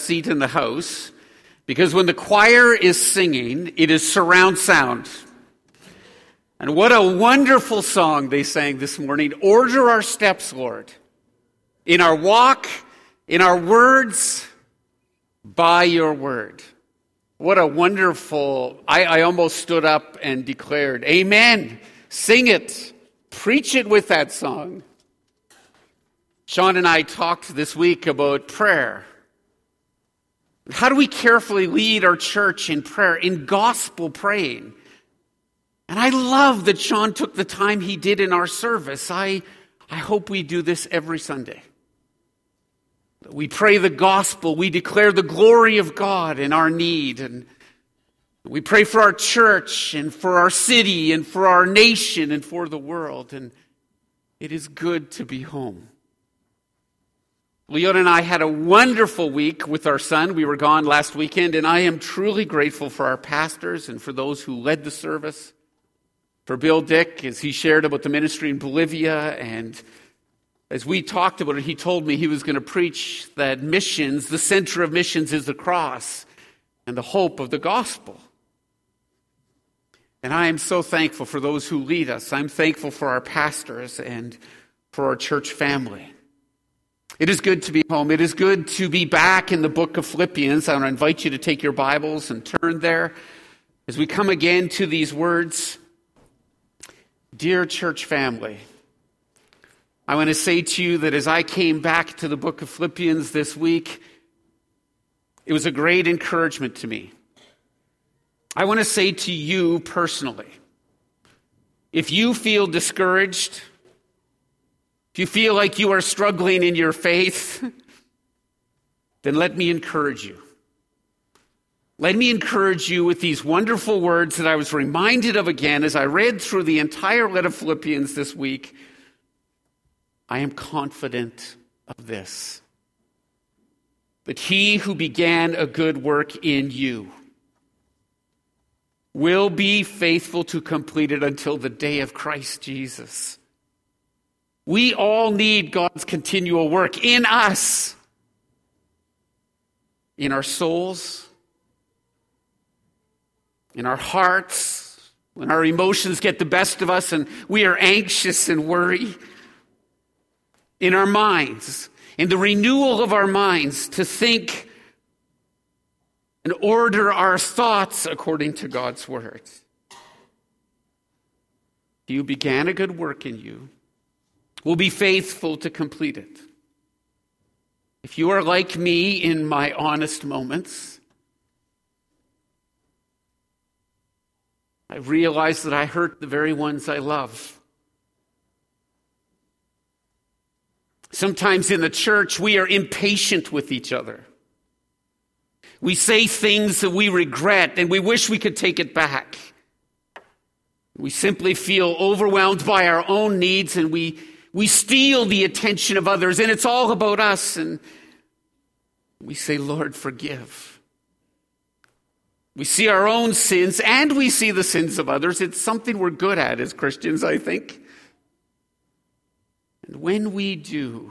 best seat in the house, because when the choir is singing, it is surround sound. And what a wonderful song they sang this morning. Order our steps, Lord, in our walk, in our words, by your word. What a wonderful, I almost stood up and declared, amen. Sing it. Preach it with that song. Sean and I talked this week about prayer. How do we carefully lead our church in prayer, in gospel praying? And I love that Sean took the time he did in our service. I hope we do this every Sunday. We pray the gospel. We declare the glory of God in our need. And we pray for our church and for our city and for our nation and for the world. And it is good to be home. Leon and I had a wonderful week with our son. We were gone last weekend, and I am truly grateful for our pastors and for those who led the service. For Bill Dick, as he shared about the ministry in Bolivia, and as we talked about it, he told me he was going to preach that missions, the center of missions is the cross and the hope of the gospel. And I am so thankful for those who lead us. I'm thankful for our pastors and for our church family. It is good to be home. It is good to be back in the book of Philippians. I want to invite you to take your Bibles and turn there as we come again to these words. Dear church family, I want to say to you that as I came back to the book of Philippians this week, it was a great encouragement to me. I want to say to you personally, if you feel discouraged, if you feel like you are struggling in your faith, then let me encourage you. Let me encourage you with these wonderful words that I was reminded of again as I read through the entire letter of Philippians this week. I am confident of this, that he who began a good work in you will be faithful to complete it until the day of Christ Jesus. We all need God's continual work in us, in our souls, in our hearts, when our emotions get the best of us and we are anxious and worry, in our minds, in the renewal of our minds to think and order our thoughts according to God's word. You began a good work in you, will be faithful to complete it. If you are like me in my honest moments, I realize that I hurt the very ones I love. Sometimes in the church, we are impatient with each other. We say things that we regret and we wish we could take it back. We simply feel overwhelmed by our own needs and we steal the attention of others, and it's all about us. And we say, Lord, forgive. We see our own sins, and we see the sins of others. It's something we're good at as Christians, I think. And when we do,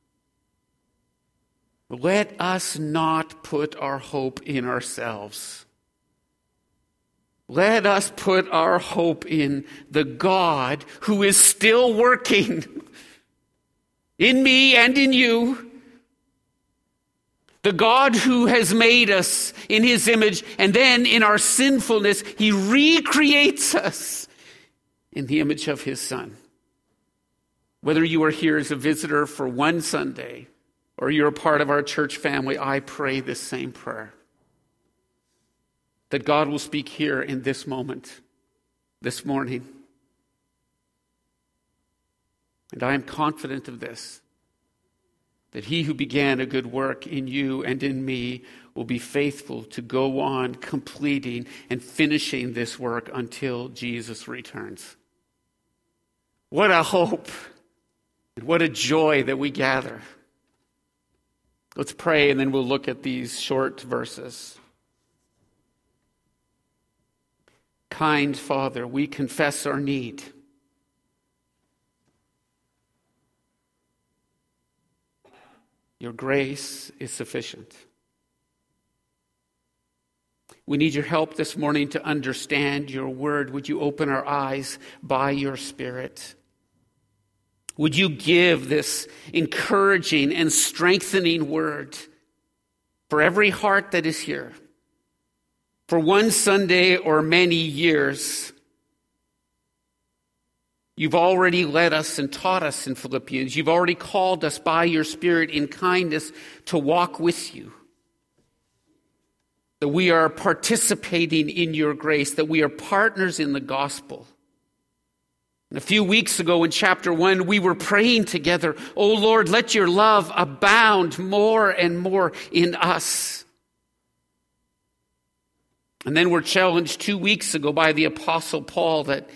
let us not put our hope in ourselves. Let us put our hope in the God who is still working in me and in you. The God who has made us in his image, and then in our sinfulness, he recreates us in the image of his Son. Whether you are here as a visitor for one Sunday or you're a part of our church family, I pray this same prayer. That God will speak here in this moment, this morning. And I am confident of this, that he who began a good work in you and in me will be faithful to go on completing and finishing this work until Jesus returns. What a hope and what a joy that we gather. Let's pray and then we'll look at these short verses. Kind Father, we confess our need. Your grace is sufficient. We need your help this morning to understand your word. Would you open our eyes by your Spirit? Would you give this encouraging and strengthening word for every heart that is here? For one Sunday or many years, you've already led us and taught us in Philippians. You've already called us by your Spirit in kindness to walk with you. That we are participating in your grace, that we are partners in the gospel. And a few weeks ago in chapter 1, we were praying together, "Oh Lord, let your love abound more and more in us." And then we're challenged 2 weeks ago by the Apostle Paul that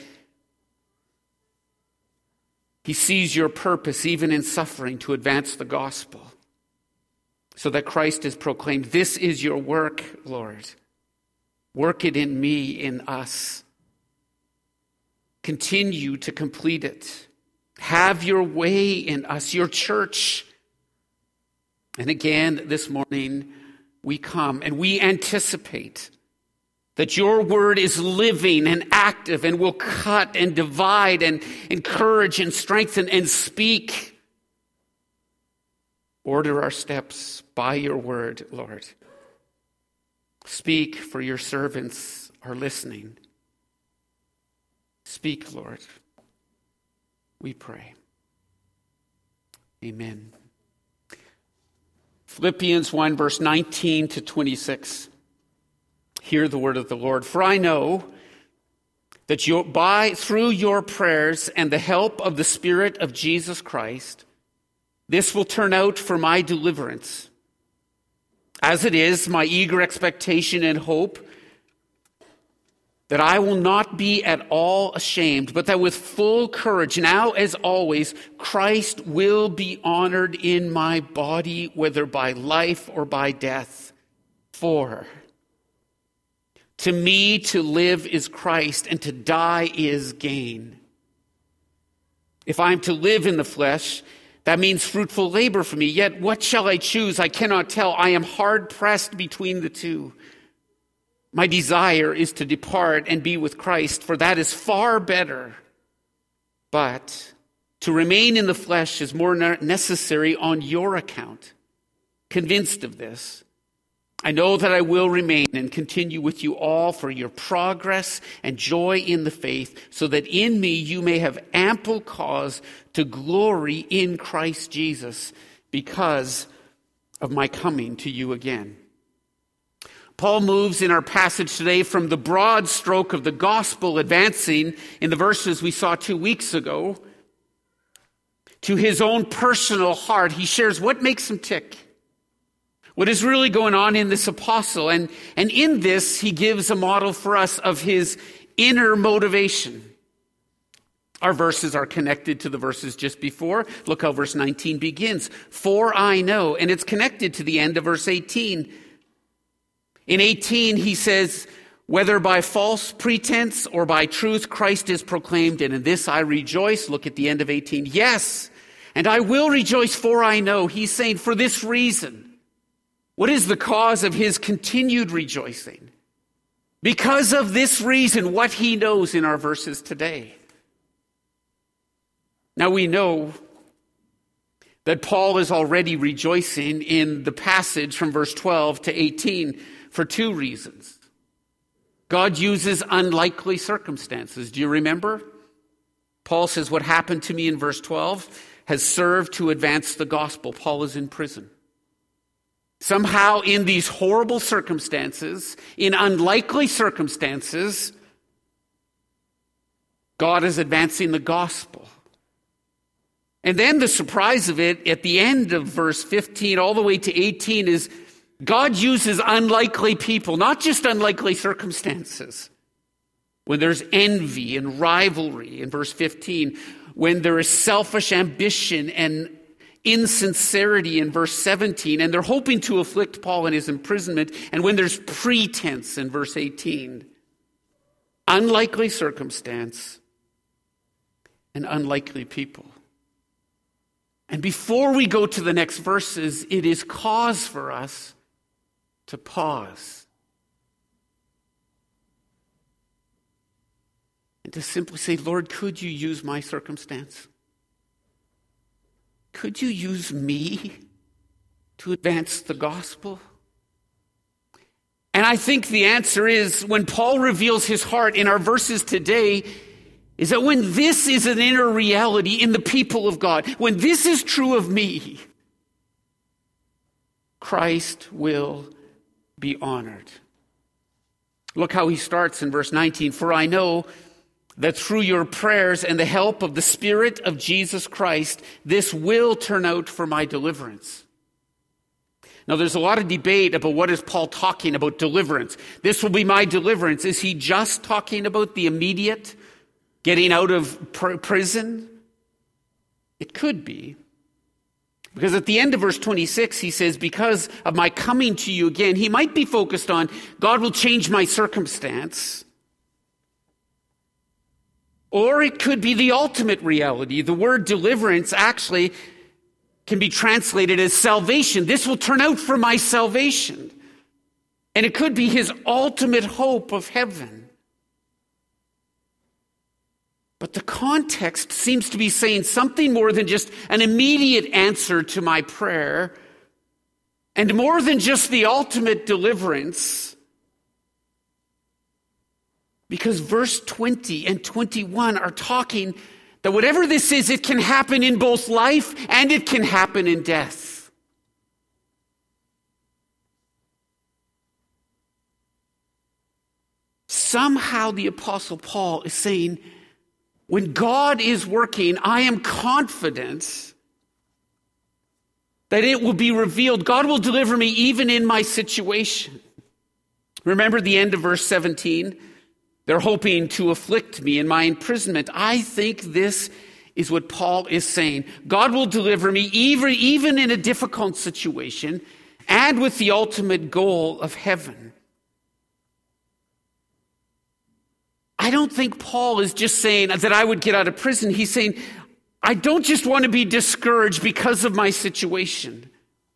he sees your purpose even in suffering to advance the gospel, so that Christ is proclaimed. This is your work, Lord. Work it in me, in us. Continue to complete it. Have your way in us, your church. And again, this morning, we come and we anticipate that your word is living and active and will cut and divide and encourage and strengthen and speak. Order our steps by your word, Lord. Speak, for your servants are listening. Speak, Lord. We pray. Amen. Philippians 1, verse 19 to 26. Hear the word of the Lord. For I know that through your prayers and the help of the Spirit of Jesus Christ, this will turn out for my deliverance. As it is, my eager expectation and hope that I will not be at all ashamed, but that with full courage, now as always, Christ will be honored in my body, whether by life or by death. For to me to live is Christ, and to die is gain. If I am to live in the flesh, that means fruitful labor for me. Yet what shall I choose? I cannot tell. I am hard pressed between the two. My desire is to depart and be with Christ, for that is far better. But to remain in the flesh is more necessary on your account. Convinced of this, I know that I will remain and continue with you all for your progress and joy in the faith, so that in me you may have ample cause to glory in Christ Jesus because of my coming to you again. Paul moves in our passage today from the broad stroke of the gospel advancing in the verses we saw 2 weeks ago to his own personal heart. He shares what makes him tick, what is really going on in this apostle. And in this, he gives a model for us of his inner motivation. Our verses are connected to the verses just before. Look how verse 19 begins. For I know, and it's connected to the end of verse 18. In 18, he says, whether by false pretense or by truth, Christ is proclaimed, and in this I rejoice. Look at the end of 18. Yes, and I will rejoice, for I know. He's saying for this reason. What is the cause of his continued rejoicing? Because of this reason, what he knows in our verses today. Now we know that Paul is already rejoicing in the passage from verse 12 to 18 for 2 reasons. God uses unlikely circumstances. Do you remember? Paul says what happened to me in verse 12 has served to advance the gospel. Paul is in prison. Somehow in these horrible circumstances, in unlikely circumstances, God is advancing the gospel. And then the surprise of it at the end of verse 15 all the way to 18 is God uses unlikely people, not just unlikely circumstances. When there's envy and rivalry in verse 15, when there is selfish ambition and insincerity in verse 17, and they're hoping to afflict Paul in his imprisonment, and when there's pretense in verse 18. Unlikely circumstance and unlikely people. And before we go to the next verses, it is cause for us to pause and to simply say, Lord, could you use my circumstance? Could you use me to advance the gospel? And I think the answer is, when Paul reveals his heart in our verses today, is that when this is an inner reality in the people of God, when this is true of me, Christ will be honored. Look how he starts in verse 19. For I know that through your prayers and the help of the Spirit of Jesus Christ, this will turn out for my deliverance. Now, there's a lot of debate about what is Paul talking about deliverance. This will be my deliverance. Is he just talking about the immediate getting out of prison? It could be. Because at the end of verse 26, he says, because of my coming to you again, he might be focused on, God will change my circumstance. Or it could be the ultimate reality. The word deliverance actually can be translated as salvation. This will turn out for my salvation. And it could be his ultimate hope of heaven. But the context seems to be saying something more than just an immediate answer to my prayer, and more than just the ultimate deliverance. Because verse 20 and 21 are talking that whatever this is, it can happen in both life and it can happen in death. Somehow the Apostle Paul is saying, when God is working, I am confident that it will be revealed. God will deliver me even in my situation. Remember the end of verse 17? They're hoping to afflict me in my imprisonment. I think this is what Paul is saying. God will deliver me even in a difficult situation and with the ultimate goal of heaven. I don't think Paul is just saying that I would get out of prison. He's saying, I don't just want to be discouraged because of my situation.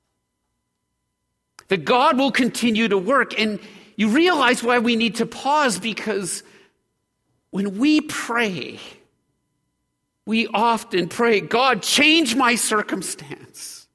That God will continue to work. And you realize why we need to pause, because when we pray, we often pray, God, change my circumstance.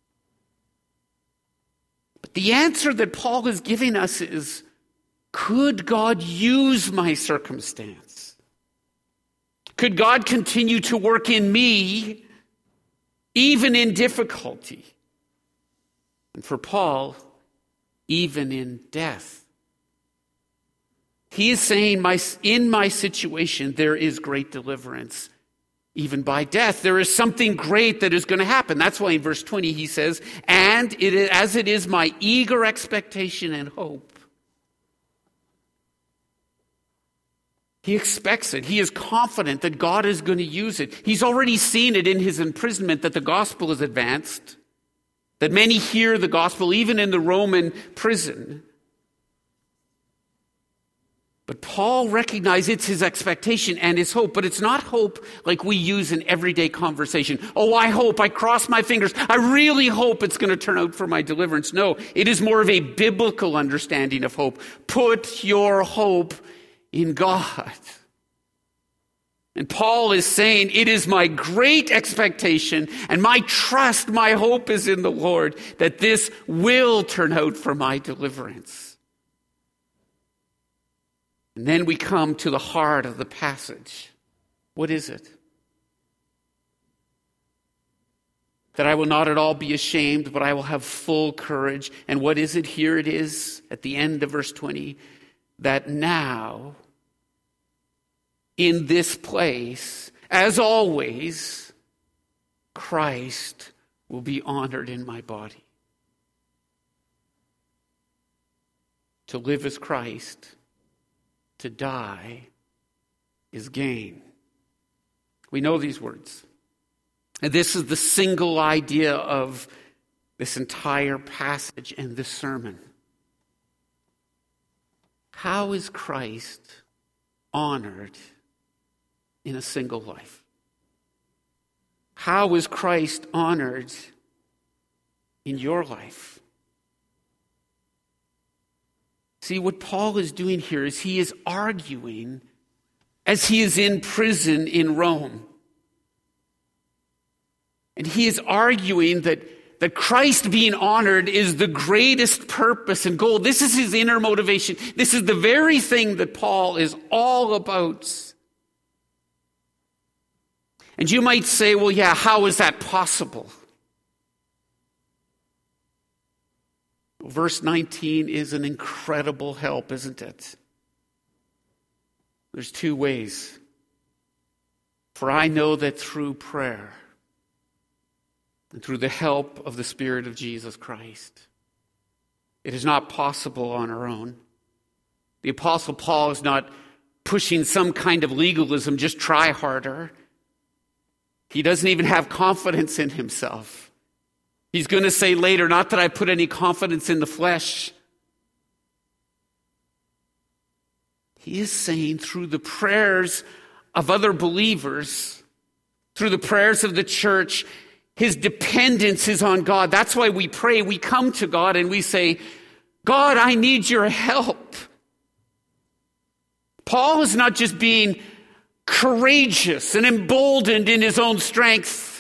But the answer that Paul is giving us is, could God use my circumstance? Could God continue to work in me, even in difficulty? And for Paul, even in death. He is saying, in my situation, there is great deliverance. Even by death, there is something great that is going to happen. That's why in verse 20 he says, and as it is my eager expectation and hope. He expects it. He is confident that God is going to use it. He's already seen it in his imprisonment, that the gospel is advanced, that many hear the gospel, even in the Roman prison. But Paul recognizes it's his expectation and his hope, but it's not hope like we use in everyday conversation. Oh, I hope, I cross my fingers. I really hope it's going to turn out for my deliverance. No, it is more of a biblical understanding of hope. Put your hope in God. And Paul is saying, it is my great expectation and my trust, my hope is in the Lord, that this will turn out for my deliverance. And then we come to the heart of the passage. What is it? That I will not at all be ashamed, but I will have full courage. And what is it? Here it is at the end of verse 20. That now, in this place, as always, Christ will be honored in my body. To live as Christ, to die is gain. We know these words. And this is the single idea of this entire passage and this sermon. How is Christ honored in a single life? How is Christ honored in your life? See, what Paul is doing here is he is arguing as he is in prison in Rome. And he is arguing that Christ being honored is the greatest purpose and goal. This is his inner motivation. This is the very thing that Paul is all about. And you might say, well, yeah, how is that possible? Well, verse 19 is an incredible help, isn't it? There's two ways. For I know that through prayer and through the help of the Spirit of Jesus Christ, it is not possible on our own. The Apostle Paul is not pushing some kind of legalism, just try harder. He doesn't even have confidence in himself. He's going to say later, not that I put any confidence in the flesh. He is saying through the prayers of other believers, through the prayers of the church, his dependence is on God. That's why we pray. We come to God and we say, God, I need your help. Paul is not just being courageous and emboldened in his own strength.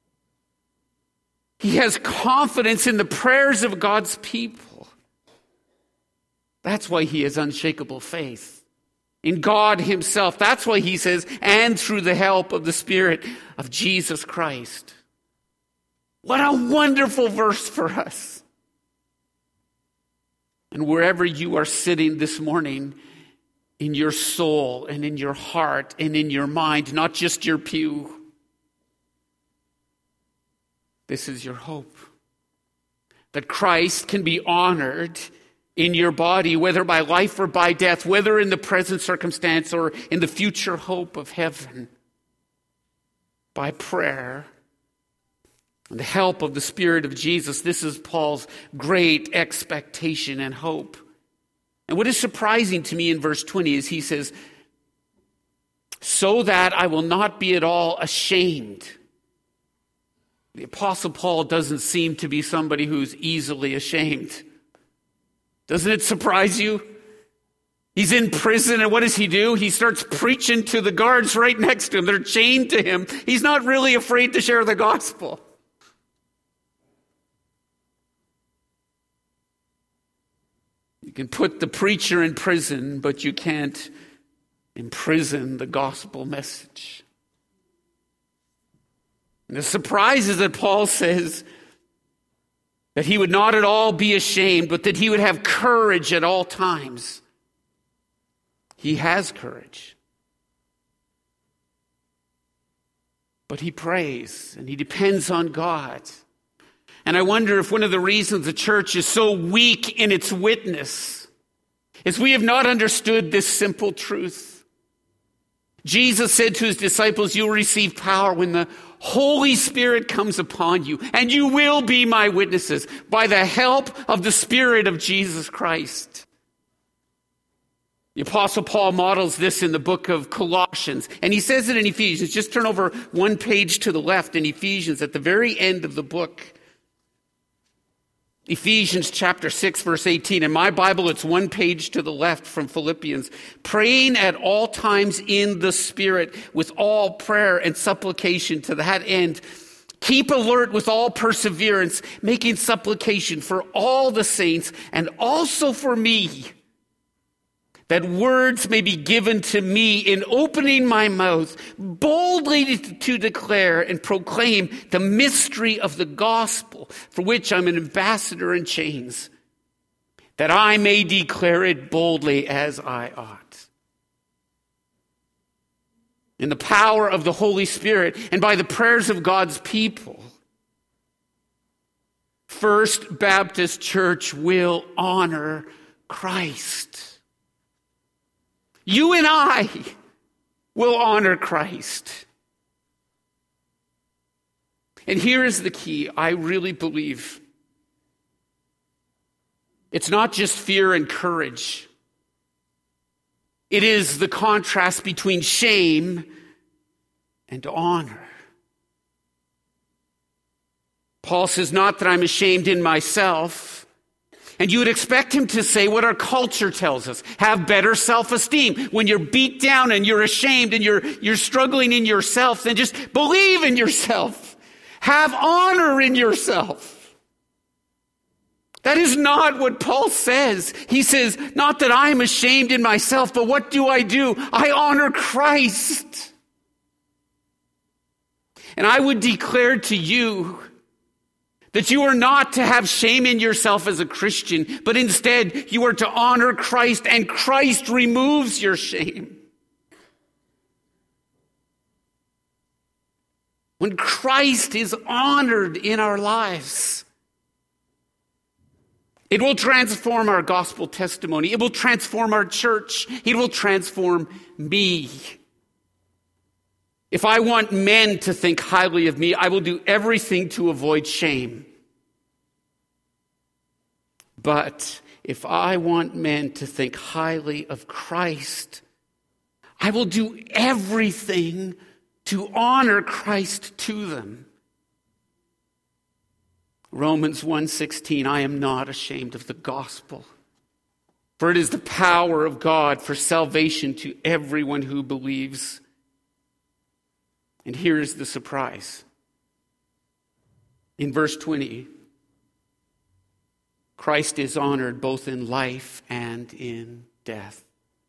He has confidence in the prayers of God's people. That's why he has unshakable faith in God himself. That's why he says, and through the help of the Spirit of Jesus Christ. What a wonderful verse for us. And wherever you are sitting this morning, in your soul and in your heart and in your mind, not just your pew, this is your hope. That Christ can be honored in your body, whether by life or by death, whether in the present circumstance or in the future hope of heaven, by prayer and the help of the Spirit of Jesus. This is Paul's great expectation and hope. And what is surprising to me in verse 20 is he says, so that I will not be at all ashamed. The Apostle Paul doesn't seem to be somebody who's easily ashamed. Doesn't it surprise you? He's in prison, and what does he do? He starts preaching to the guards right next to him. They're chained to him. He's not really afraid to share the gospel. You can put the preacher in prison, but you can't imprison the gospel message. And the surprise is that Paul says that he would not at all be ashamed, but that he would have courage at all times. He has courage. But he prays and he depends on God. And I wonder if one of the reasons the church is so weak in its witness is we have not understood this simple truth. Jesus said to his disciples, you'll receive power when the Holy Spirit comes upon you, and you will be my witnesses by the help of the Spirit of Jesus Christ. The Apostle Paul models this in the book of Colossians, and he says it in Ephesians. Just turn over one page to the left in Ephesians at the very end of the book. Ephesians chapter 6, verse 18. In my Bible, it's one page to the left from Philippians. Praying at all times in the Spirit with all prayer and supplication to that end. Keep alert with all perseverance, making supplication for all the saints and also for me, that words may be given to me in opening my mouth boldly to declare and proclaim the mystery of the gospel, for which I'm an ambassador in chains, that I may declare it boldly as I ought. In the power of the Holy Spirit and by the prayers of God's people, First Baptist Church will honor Christ. You and I will honor Christ. And here is the key. I really believe it's not just fear and courage. It is the contrast between shame and honor. Paul says, not that I'm ashamed in myself, And you would expect him to say what our culture tells us: have better self-esteem. When you're beat down and you're ashamed and you're struggling in yourself, then just believe in yourself. Have honor in yourself. That is not what Paul says. He says, not that I am ashamed in myself, but what do? I honor Christ. And I would declare to you that you are not to have shame in yourself as a Christian, but instead you are to honor Christ, and Christ removes your shame. When Christ is honored in our lives, it will transform our gospel testimony. It will transform our church. It will transform me. If I want men to think highly of me, I will do everything to avoid shame. But if I want men to think highly of Christ, I will do everything to honor Christ to them. Romans 1:16, I am not ashamed of the gospel, for it is the power of God for salvation to everyone who believes. And here's the surprise. In verse 20, Christ is honored both in life and in death.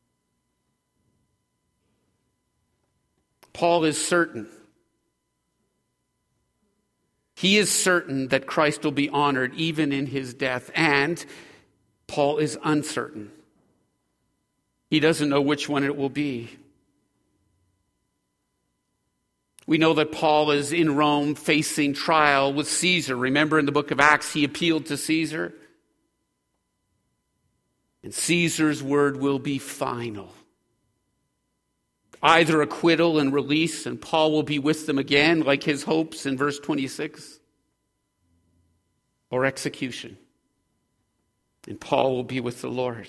Paul is certain. He is certain that Christ will be honored even in his death. And Paul is uncertain. He doesn't know which one it will be. We know that Paul is in Rome facing trial with Caesar. Remember in the book of Acts, he appealed to Caesar. And Caesar's word will be final. Either acquittal and release, and Paul will be with them again, like his hopes in verse 26, or execution, and Paul will be with the Lord.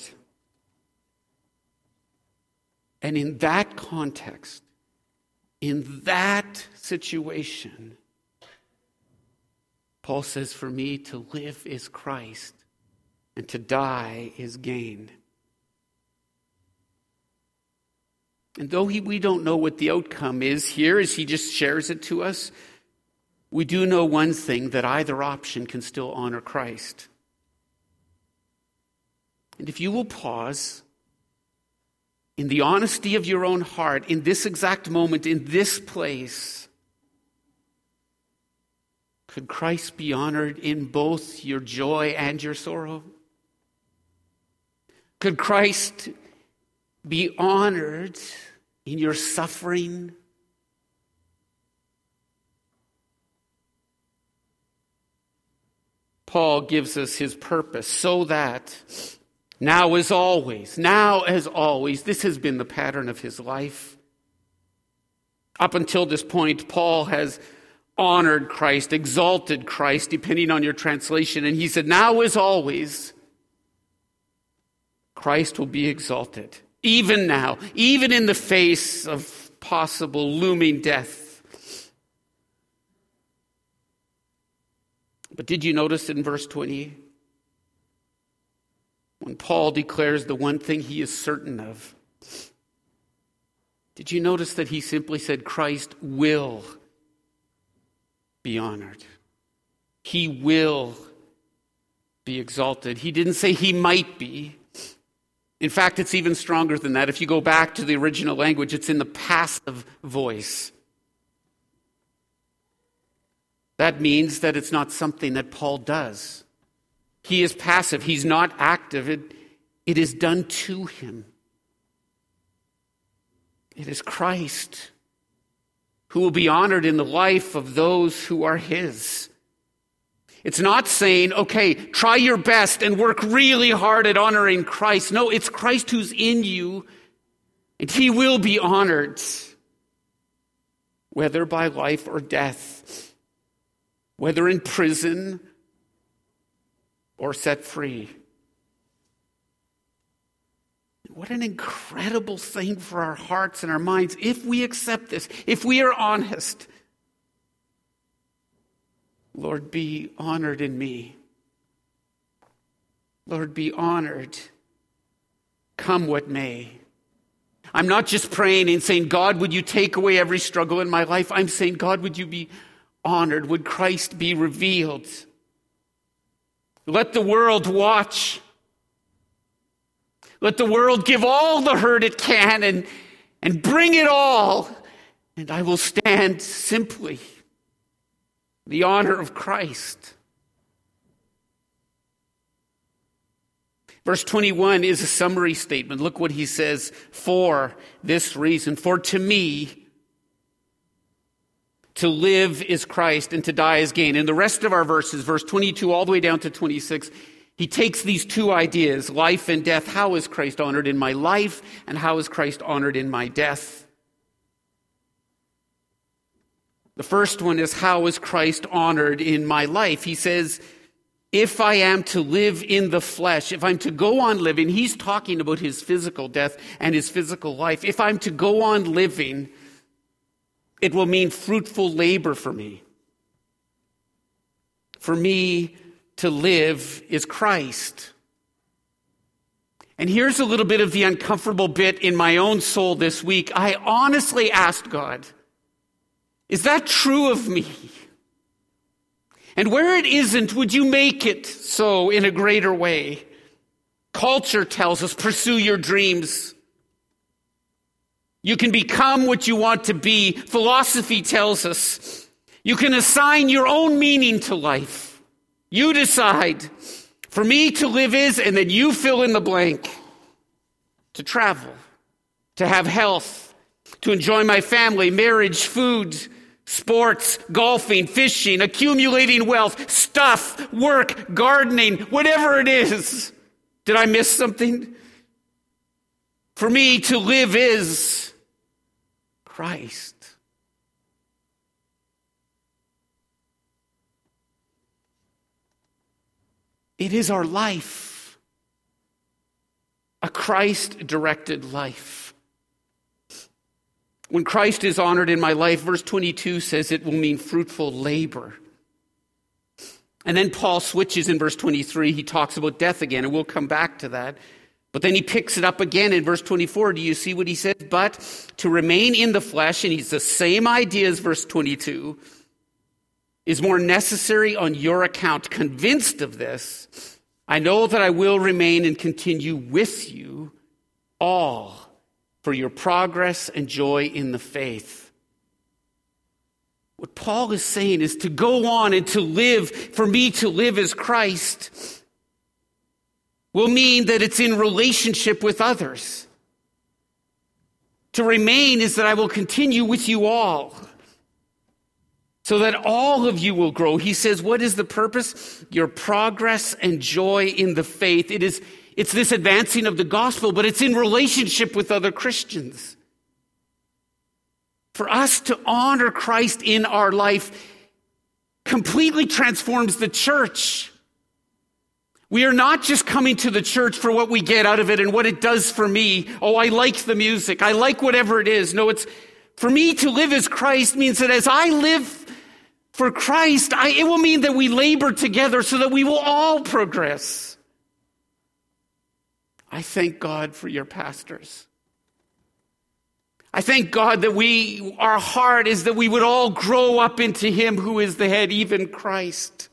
And in that context, in that situation, Paul says, for me to live is Christ, and to die is gain. And though we don't know what the outcome is here, as he just shares it to us, we do know one thing, that either option can still honor Christ. And if you will pause in the honesty of your own heart, in this exact moment, in this place, could Christ be honored in both your joy and your sorrow? Could Christ be honored in your suffering? Paul gives us his purpose so that now as always, this has been the pattern of his life. Up until this point, Paul has honored Christ, exalted Christ, depending on your translation. And he said, now as always, Christ will be exalted. Even now, even in the face of possible looming death. But did you notice in verse 20, when Paul declares the one thing he is certain of, did you notice that he simply said Christ will be honored? He will be exalted. He didn't say he might be. In fact, it's even stronger than that. If you go back to the original language, it's in the passive voice. That means that it's not something that Paul does. He is passive. He's not active. It is done to him. It is Christ who will be honored in the life of those who are his. It's not saying, okay, try your best and work really hard at honoring Christ. No, it's Christ who's in you, and he will be honored, whether by life or death, whether in prison or set free. What an incredible thing for our hearts and our minds if we accept this, if we are honest. Lord, be honored in me. Lord, be honored, come what may. I'm not just praying and saying, God, would you take away every struggle in my life? I'm saying, God, would you be honored? Would Christ be revealed? Let the world watch. Let the world give all the hurt it can and bring it all. And I will stand simply the honor of Christ. Verse 21 is a summary statement. Look what he says, for this reason. For to me, to live is Christ and to die is gain. In the rest of our verses, verse 22 all the way down to 26, he takes these two ideas, life and death. How is Christ honored in my life, and how is Christ honored in my death? The first one is, how is Christ honored in my life? He says, if I am to live in the flesh, if I'm to go on living, he's talking about his physical death and his physical life. If I'm to go on living, it will mean fruitful labor for me. For me to live is Christ. And here's a little bit of the uncomfortable bit in my own soul this week. I honestly asked God, is that true of me? And where it isn't, would you make it so in a greater way? Culture tells us, pursue your dreams. You can become what you want to be. Philosophy tells us, you can assign your own meaning to life. You decide. For me to live is, and then you fill in the blank. To travel, to have health, to enjoy my family, marriage, food, sports, golfing, fishing, accumulating wealth, stuff, work, gardening, whatever it is. Did I miss something? For me to live is Christ. It is our life, a Christ-directed life. When Christ is honored in my life, verse 22 says it will mean fruitful labor. And then Paul switches in verse 23. He talks about death again, and we'll come back to that. But then he picks it up again in verse 24. Do you see what he says? But to remain in the flesh, and he's the same idea as verse 22, is more necessary on your account. Convinced of this, I know that I will remain and continue with you all for your progress and joy in the faith. What Paul is saying is to go on and to live, for me to live as Christ, will mean that it's in relationship with others. To remain is that I will continue with you all, so that all of you will grow. He says, what is the purpose? Your progress and joy in the faith. It's this advancing of the gospel, but it's in relationship with other Christians. For us to honor Christ in our life completely transforms the church. We are not just coming to the church for what we get out of it and what it does for me. Oh, I like the music. I like whatever it is. No, it's for me to live as Christ means that as I live for Christ, it will mean that we labor together so that we will all progress. I thank God for your pastors. I thank God that our heart is that we would all grow up into him who is the head, even Christ.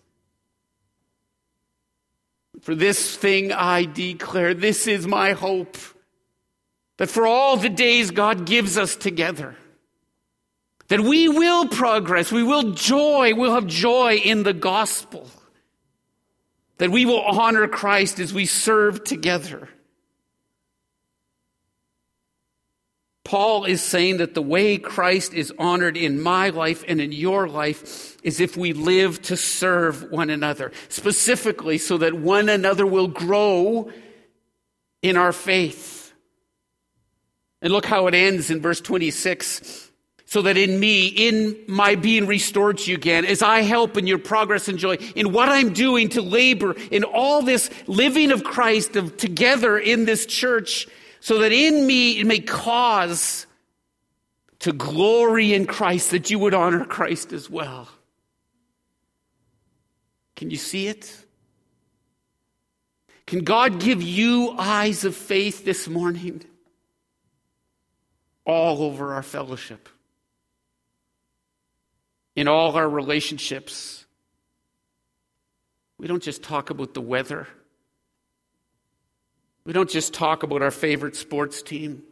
For this thing I declare, this is my hope, that for all the days God gives us together, that we will progress, we'll have joy in the gospel, that we will honor Christ as we serve together. Paul is saying that the way Christ is honored in my life and in your life is if we live to serve one another, specifically so that one another will grow in our faith. And look how it ends in verse 26. So that in me, in my being restored to you again, as I help in your progress and joy, in what I'm doing to labor, in all this living of Christ together in this church, so that in me it may cause to glory in Christ, that you would honor Christ as well. Can you see it? Can God give you eyes of faith this morning? All over our fellowship, in all our relationships. We don't just talk about the weather. We don't just talk about our favorite sports team.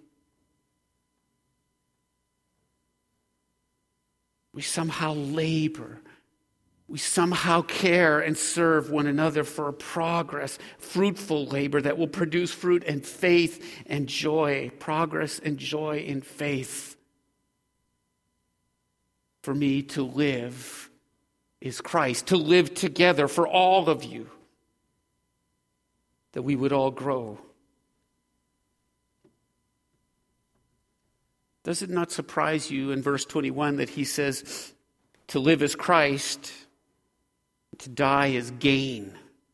We somehow labor. We somehow care and serve one another for a progress, fruitful labor that will produce fruit and faith and joy. Progress and joy in faith. For me to live is Christ. To live together for all of you. That we would all grow. Does it not surprise you in verse 21 that he says, to live is Christ, to die is gain?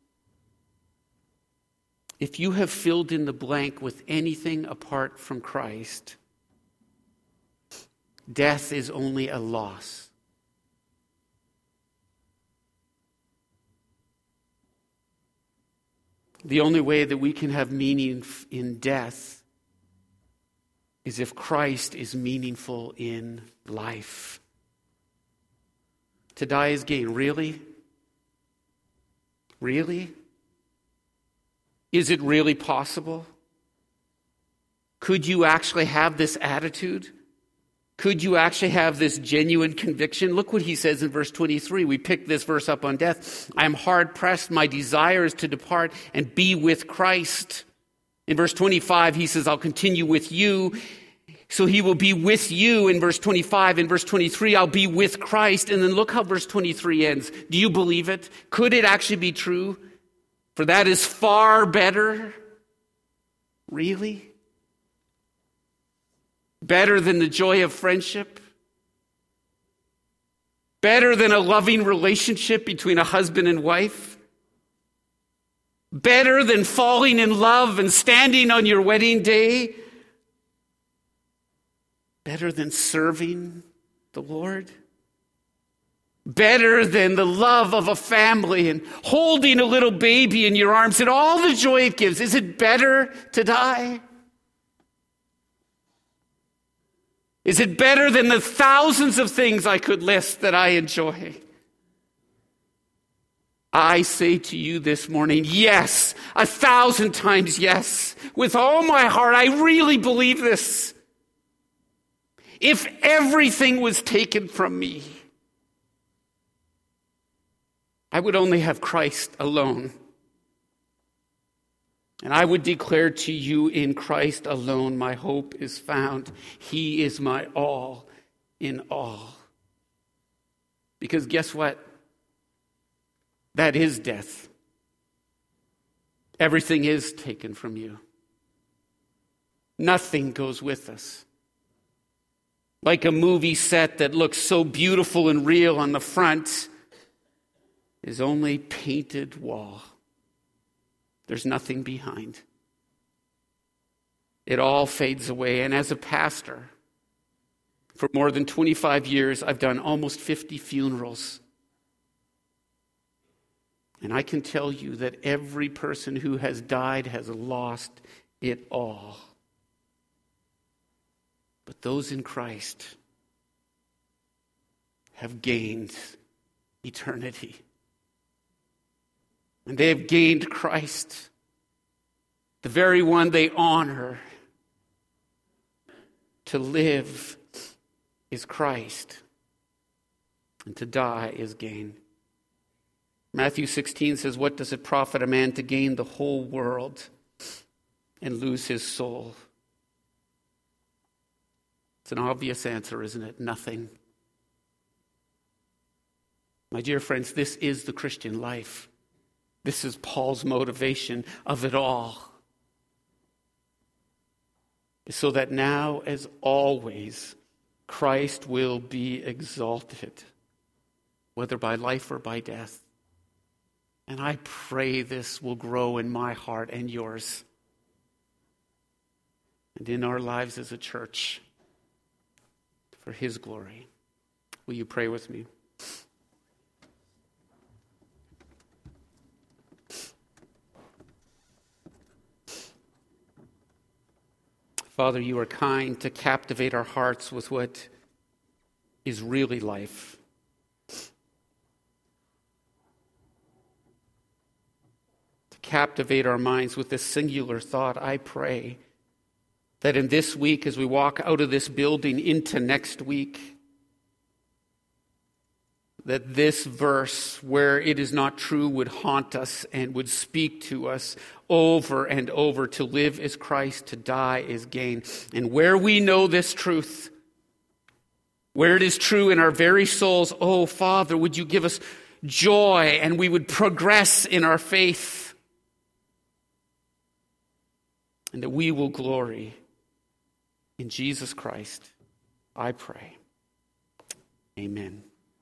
If you have filled in the blank with anything apart from Christ, death is only a loss. The only way that we can have meaning in death is if Christ is meaningful in life. To die is gain. Really? Really? Is it really possible? Could you actually have this attitude? Could you actually have this genuine conviction? Look what he says in verse 23. We picked this verse up on death. I am hard pressed. My desire is to depart and be with Christ. In verse 25, he says, I'll continue with you. So he will be with you in verse 25. In verse 23, I'll be with Christ. And then look how verse 23 ends. Do you believe it? Could it actually be true? For that is far better. Really? Better than the joy of friendship? Better than a loving relationship between a husband and wife? Better than falling in love and standing on your wedding day? Better than serving the Lord? Better than the love of a family and holding a little baby in your arms and all the joy it gives? Is it better to die? Is it better than the thousands of things I could list that I enjoy? I say to you this morning, yes, 1,000 times yes. With all my heart, I really believe this. If everything was taken from me, I would only have Christ alone. And I would declare to you, in Christ alone my hope is found. He is my all in all. Because guess what? That is death. Everything is taken from you. Nothing goes with us. Like a movie set that looks so beautiful and real on the front is only painted wall. There's nothing behind. It all fades away. And as a pastor, for more than 25 years, I've done almost 50 funerals. And I can tell you that every person who has died has lost it all. But those in Christ have gained eternity. And they have gained Christ, the very one they honor. To live is Christ, and to die is gain. Matthew 16 says, what does it profit a man to gain the whole world and lose his soul? It's an obvious answer, isn't it? Nothing. My dear friends, this is the Christian life. This is Paul's motivation of it all. So that now, as always, Christ will be exalted, whether by life or by death. And I pray this will grow in my heart and yours, and in our lives as a church, for his glory. Will you pray with me? Father, you are kind to captivate our hearts with what is really life. To captivate our minds with this singular thought, I pray that in this week, as we walk out of this building into next week, that this verse, where it is not true, would haunt us and would speak to us over and over. To live is Christ, to die is gain. And where we know this truth, where it is true in our very souls, oh, Father, would you give us joy and we would progress in our faith, and that we will glory in Jesus Christ, I pray. Amen.